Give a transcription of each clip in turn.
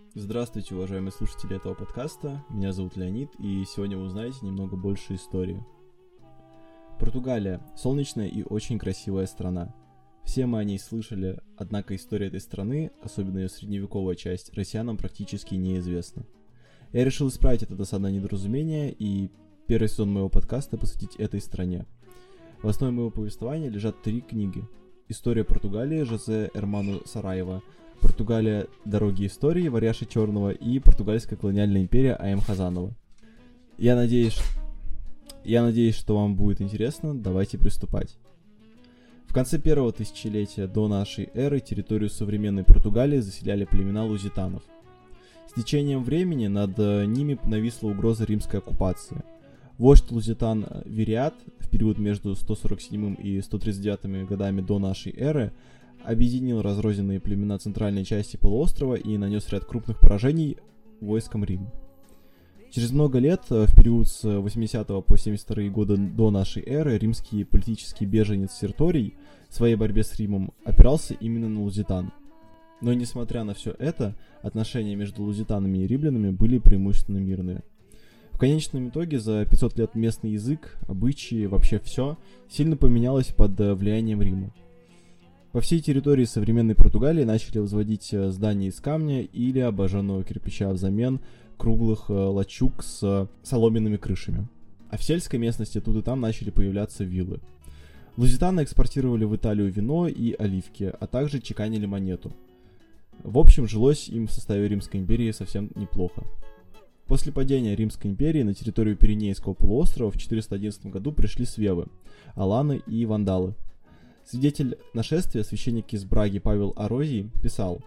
Здравствуйте, уважаемые слушатели этого подкаста. Меня зовут Леонид, и сегодня вы узнаете немного больше истории. Португалия – солнечная и очень красивая страна. Все мы о ней слышали, однако история этой страны, особенно ее средневековая часть, россиянам практически неизвестна. Я решил исправить это досадное недоразумение и первый сезон моего подкаста посвятить этой стране. В основе моего повествования лежат 3 книги. «История Португалии» Жозе Эрману Сараева, «Португалия. Дороги истории» Варяши Черного и «Португальская колониальная империя» А.М. Хазанова. Я надеюсь, что вам будет интересно. Давайте приступать. В конце первого тысячелетия до нашей эры территорию современной Португалии заселяли племена лузитанов. С течением времени над ними нависла угроза римской оккупации. Вождь лузитан Вириат в период между 147 и 139 годами до нашей эры объединил разрозненные племена центральной части полуострова и нанес ряд крупных поражений войскам Рима. Через много лет, в период с 80 по 72 годы до нашей эры, римский политический беженец Серторий в своей борьбе с Римом опирался именно на лузитан. Но несмотря на все это, отношения между лузитанами и римлянами были преимущественно мирные. В конечном итоге за 500 лет местный язык, обычаи, вообще все сильно поменялось под влиянием Рима. По всей территории современной Португалии начали возводить здания из камня или обожженного кирпича взамен круглых лачуг с соломенными крышами. А в сельской местности тут и там начали появляться виллы. Лузитаны экспортировали в Италию вино и оливки, а также чеканили монету. В общем, жилось им в составе Римской империи совсем неплохо. После падения Римской империи на территорию Пиренейского полуострова в 411 году пришли свевы, аланы и вандалы. Свидетель нашествия, священник из Браги Павел Арозий, писал,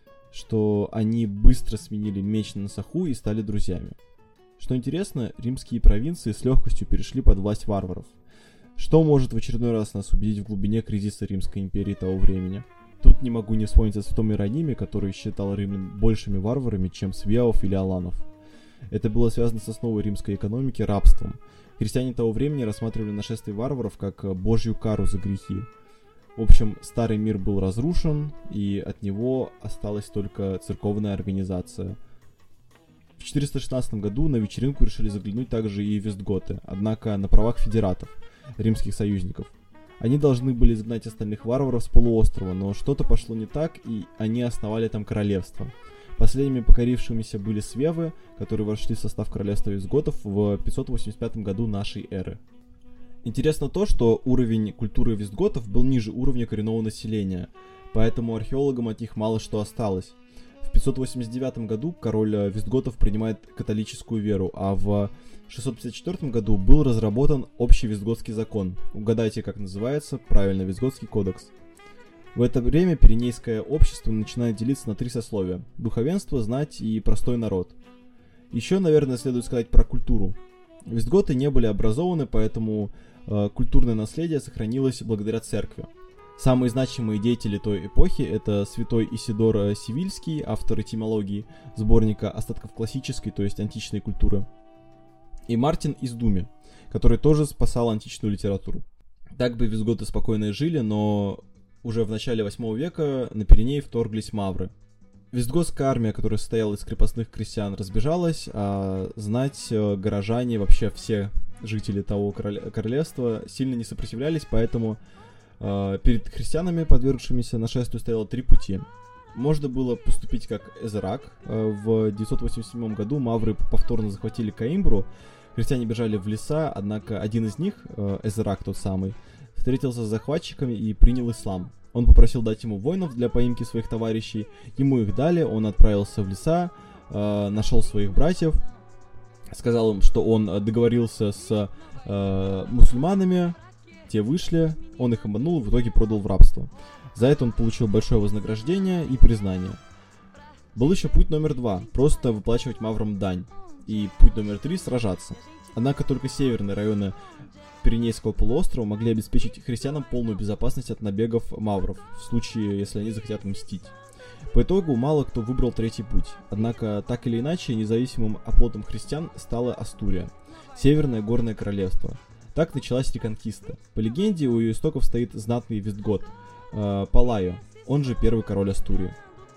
что они быстро сменили меч на саху и стали друзьями. Что интересно, римские провинции с легкостью перешли под власть варваров. Что может в очередной раз нас убедить в глубине кризиса Римской империи того времени? Тут не могу не вспомнить о святом Иерониме, который считал римлян большими варварами, чем свеов или аланов. Это было связано с основой римской экономики рабством. Христиане того времени рассматривали нашествие варваров как божью кару за грехи. В общем, старый мир был разрушен, и от него осталась только церковная организация. В 416 году на вечеринку решили заглянуть также и вестготы, однако на правах федератов, римских союзников. Они должны были изгнать остальных варваров с полуострова, но что-то пошло не так, и они основали там королевство. Последними покорившимися были свевы, которые вошли в состав королевства вестготов в 585 году нашей эры. Интересно то, что уровень культуры вестготов был ниже уровня коренного населения, поэтому археологам от них мало что осталось. В 589 году король вестготов принимает католическую веру, а в 654 году был разработан общий вестготский закон. Угадайте, как называется, правильно, Вестготский кодекс. В это время Пиренейское общество начинает делиться на 3 сословия – духовенство, знать и простой народ. Еще, наверное, следует сказать про культуру. Вестготы не были образованы, поэтому культурное наследие сохранилось благодаря церкви. Самые значимые деятели той эпохи – это святой Исидор Севильский, автор этимологии, сборника остатков классической, то есть античной культуры, и Мартин из Думи, который тоже спасал античную литературу. Так бы вестготы спокойно жили, но уже в начале 8 века на Пиренеи вторглись мавры. Вестготская армия, которая состояла из крепостных крестьян, разбежалась, а знать, горожане, вообще все жители того королевства сильно не сопротивлялись, поэтому перед христианами, подвергшимися нашествию, стояло 3 пути. Можно было поступить как Эзерак. В 987 году мавры повторно захватили Коимбру, христиане бежали в леса, однако один из них, Эзерак тот самый, встретился с захватчиками и принял ислам. Он попросил дать ему воинов для поимки своих товарищей, ему их дали, он отправился в леса, нашел своих братьев, сказал им, что он договорился с мусульманами, те вышли, он их обманул и в итоге продал в рабство. За это он получил большое вознаграждение и признание. Был еще путь номер 2, просто выплачивать маврам дань, и путь номер 3 сражаться. Однако только северные районы Пиренейского полуострова могли обеспечить христианам полную безопасность от набегов мавров, в случае, если они захотят мстить. По итогу мало кто выбрал 3-й путь, однако так или иначе независимым оплотом христиан стала Астурия, Северное горное королевство. Так началась реконкиста. По легенде, у ее истоков стоит знатный вестгот Палайо, он же первый король Астурии.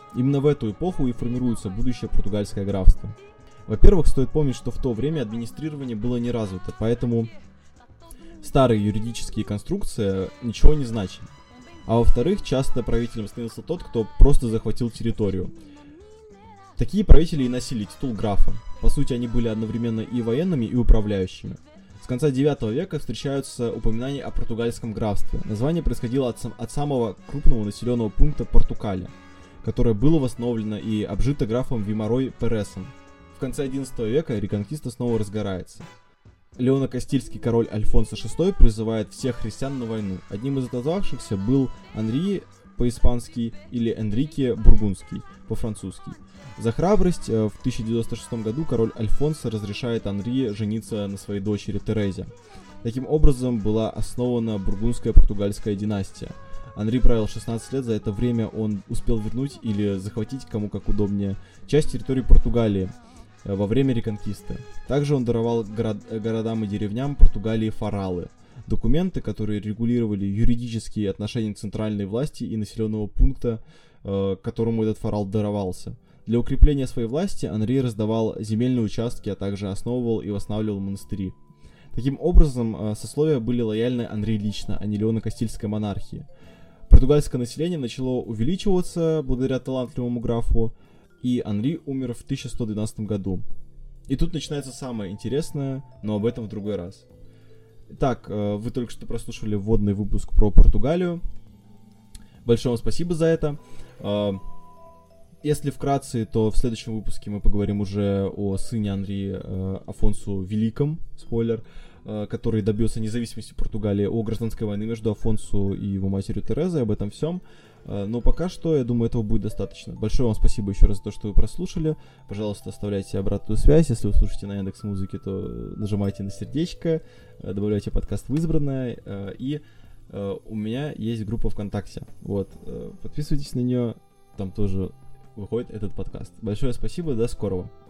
Именно в эту эпоху и формируется будущее португальское графство. Во-первых, стоит помнить, что в то время администрирование было не развито, поэтому старые юридические конструкции ничего не значили. А во-вторых, часто правителем становился тот, кто просто захватил территорию. Такие правители и носили титул графа. По сути, они были одновременно и военными, и управляющими. С конца 9 века встречаются упоминания о португальском графстве. Название происходило от самого крупного населенного пункта Портукаля, которое было восстановлено и обжито графом Вимарой Пересом. В конце 11 века реконкиста снова разгорается. Леонокастильский король Альфонсо VI призывает всех христиан на войну. Одним из отозвавшихся был Анри по-испански или Энрике Бургундский по-французски. За храбрость в 1096 году король Альфонсо разрешает Анри жениться на своей дочери Терезе. Таким образом была основана бургундская португальская династия. Анри правил 16 лет, за это время он успел вернуть или захватить, кому как удобнее, часть территории Португалии во время реконкисты. Также он даровал городам и деревням Португалии форалы, документы, которые регулировали юридические отношения центральной власти и населенного пункта, которому этот форал даровался. Для укрепления своей власти Анри раздавал земельные участки, а также основывал и восстанавливал монастыри. Таким образом, сословия были лояльны Анри лично, а не Леонокастильской монархии. Португальское население начало увеличиваться благодаря талантливому графу, и Анри умер в 1112 году. И тут начинается самое интересное, но об этом в другой раз. Итак, вы только что прослушали вводный выпуск про Португалию. Большое вам спасибо за это. Если вкратце, то в следующем выпуске мы поговорим уже о сыне Анри Афонсу Великом, спойлер, который добился независимости Португалии, о гражданской войне между Афонсу и его матерью Терезой, об этом всем. Но пока что, я думаю, этого будет достаточно. Большое вам спасибо еще раз за то, что вы прослушали. Пожалуйста, оставляйте обратную связь. Если вы слушаете на Яндекс.Музыке, то нажимайте на сердечко, добавляйте подкаст в избранное. И у меня есть группа ВКонтакте. Вот, подписывайтесь на нее, там тоже выходит этот подкаст. Большое спасибо, до скорого.